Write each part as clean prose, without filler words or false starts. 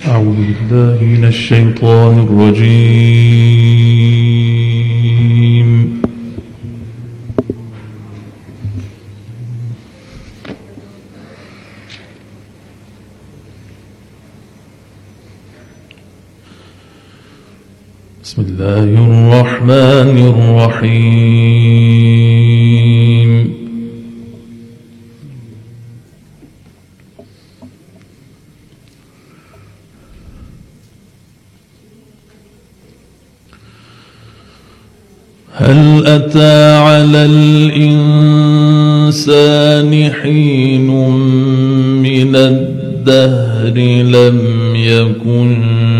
أعوذ بالله من الشيطان الرجيم. بسم الله الرحمن الرحيم. هل أتى على الإنسان حين من الدهر لم يكن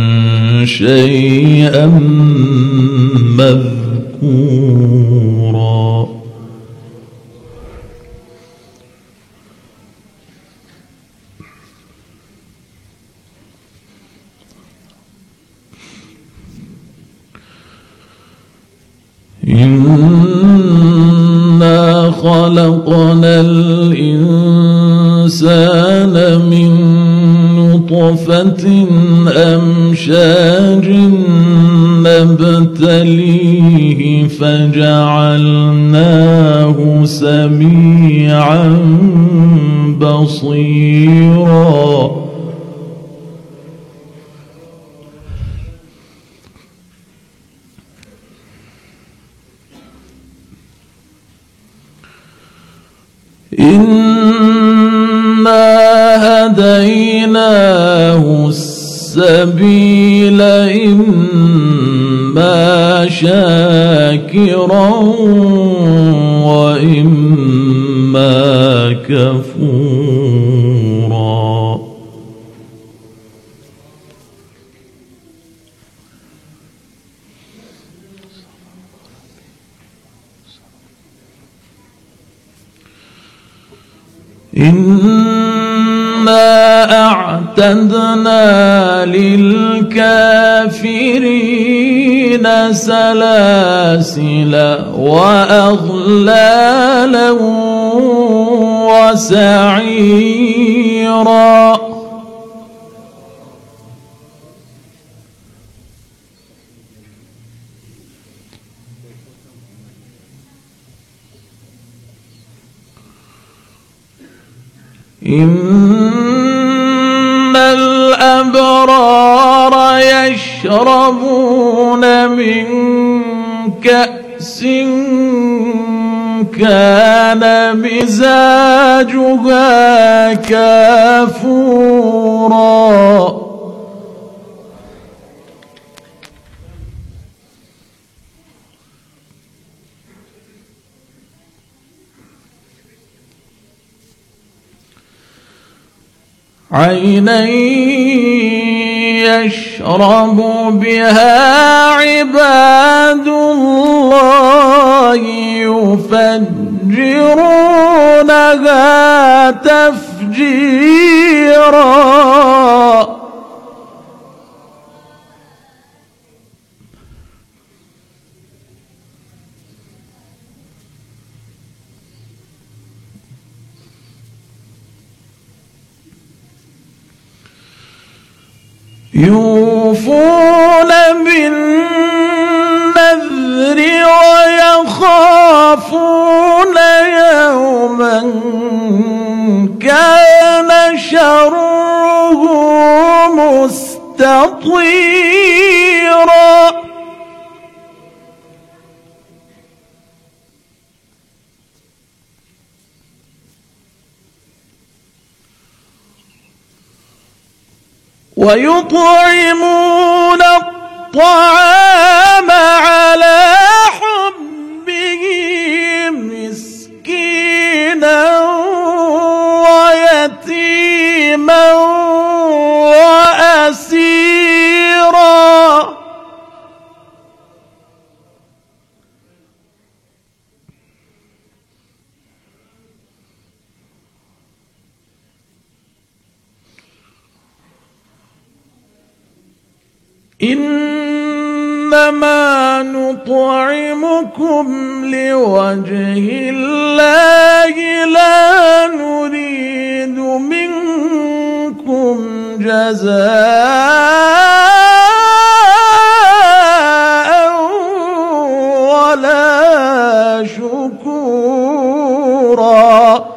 شيئا مذكورا إنا خلقنا الإنسان من نطفة أمشاج نبتليه فجعلناه سميعا بصيرا إنا هديناه السبيل إما شاكرا وإما كفورا إنا أعتدنا للكافرين سلاسل وأغلالا وسعيرا إن الأبرار يشربون من كأس كان مزاجها كافورا عينا يشرب بها عباد الله يفجرونها تفجيرا يوفون بالنذر ويخافون يوما كان شره مستطيرا ويطعمون الطعام على حبه مسكينا ويتيما وأسيرا إنما نطعمكم لوجه الله لا نريد منكم جزاء جزاء ولا شكورا.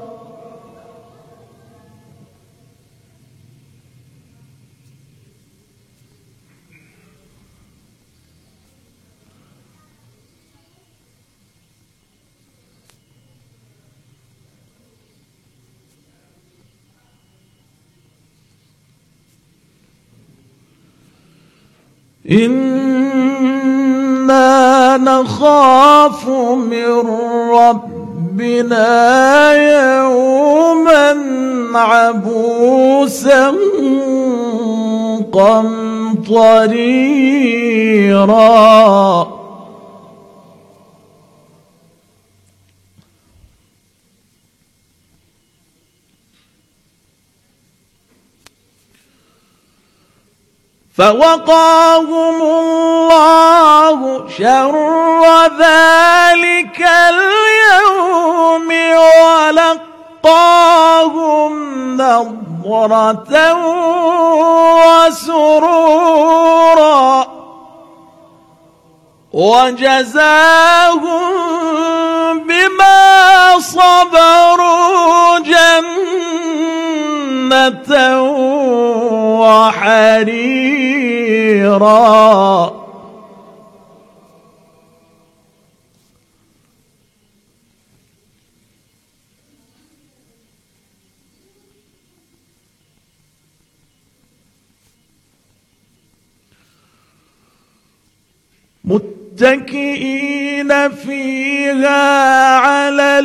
إنا نخاف من ربنا يوما عبوسا قمطريرا. فوقاهم الله شر ذلك اليوم ولقاهم نضرة وسرورا وجزاهم بما صبروا جنة وحريرا. متكئين فيها على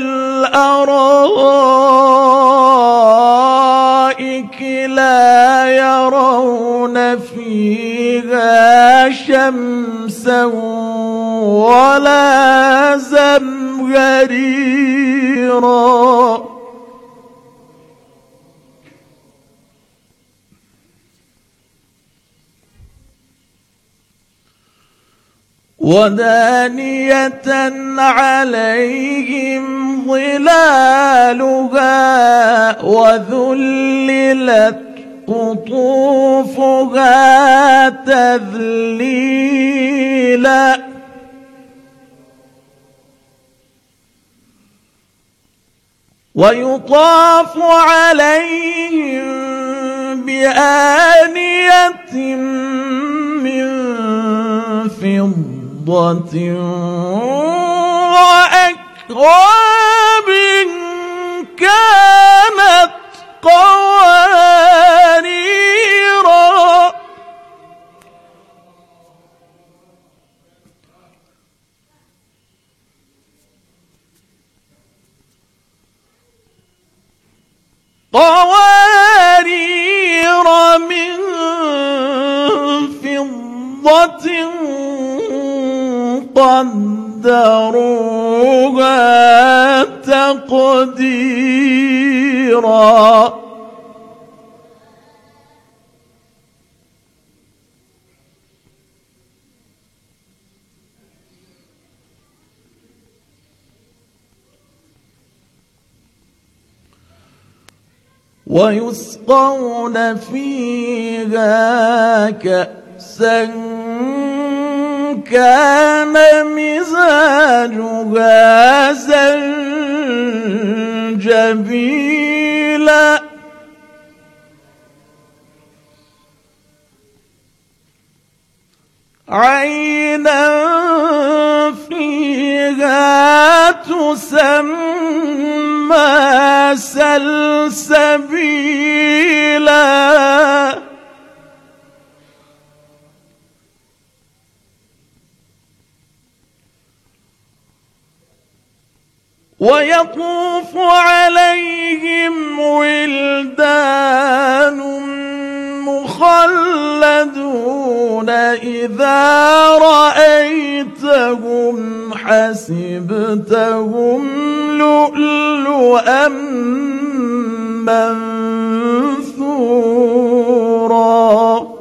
الأرائك لا يرون فيها شمسا ولا زمهريرا. ودانية عليهم ظلالها وذللت قطوفها تذليلا. ويطاف عليهم بآنية من فضة وأكواب كانت قواريرا. قوارير من فضة قدروها تقديرا. ويسقون فيها كأسا كان مزاجها زنجبيلا. عينا فيها تسمى سلسبيلا. ويطوف عليهم ولدان مخلدون إذا رأيتهم حسبتهم لؤلؤا منثورا.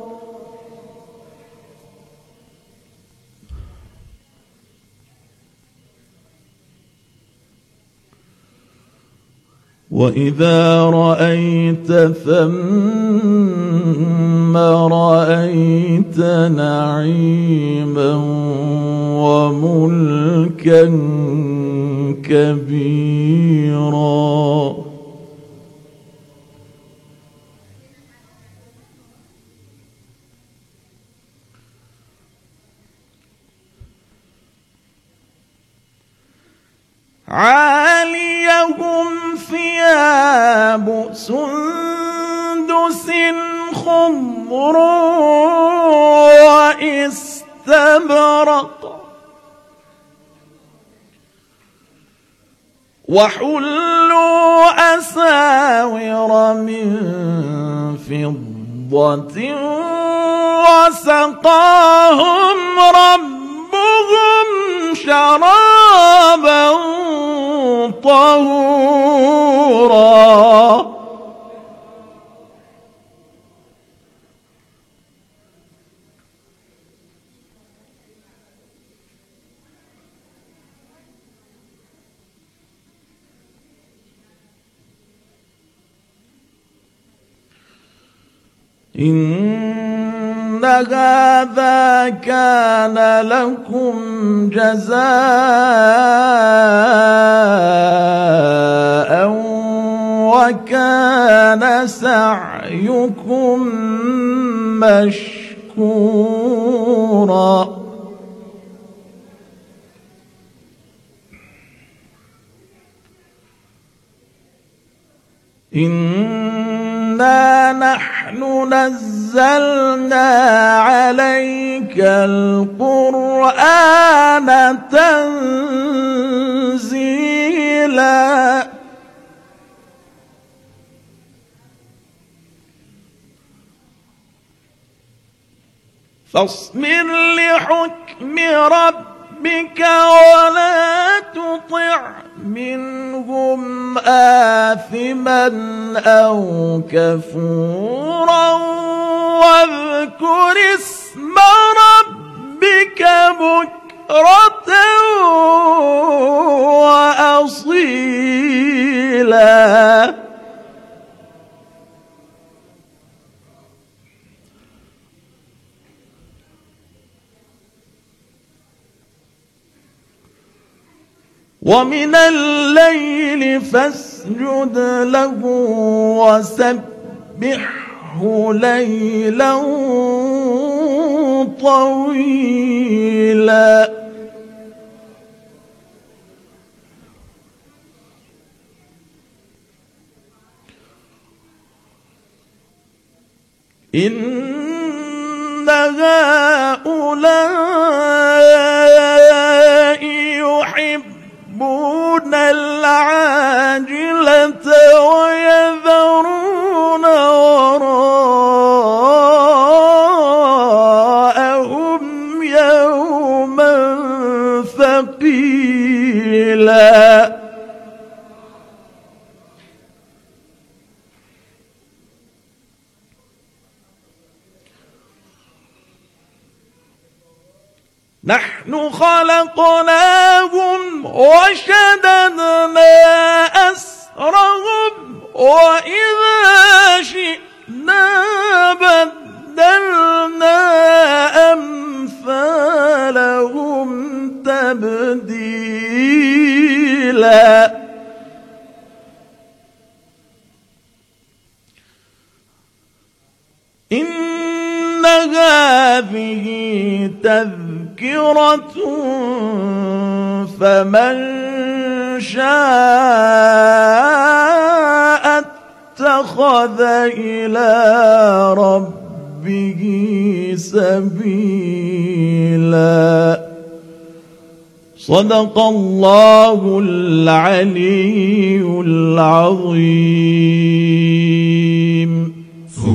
وإذا رأيت ثم رأيت نعيما وملكا كبيرا. عاليهم ثياب سندس خضر واستبرق وحلوا أساور من فضة وسقاهم ربهم شرابا طهورا. إن هذا كان لكم جزاء وكان سعيكم مشكورا. إنا نحن نزلنا عليك القرآن تنزيلا. فاصبر لحكم ربك ولا تطع منهم آثما أو كفورا واذكر اسم ربك بكرة وأصيلا. ومن الليل فاسجد له وسبحه ليلا طويلا. إن هؤلاء يحبون العاجلة ويذرون وراءهم يوما ثقيلا. نحن خلقناهم وشددنا أسرهم وإذا شئنا بدلنا أمثالهم تبديلا. إن هذه تذكرة فمن شاء اتخذ إلى ربه سبيلا. صدق الله العلي العظيم.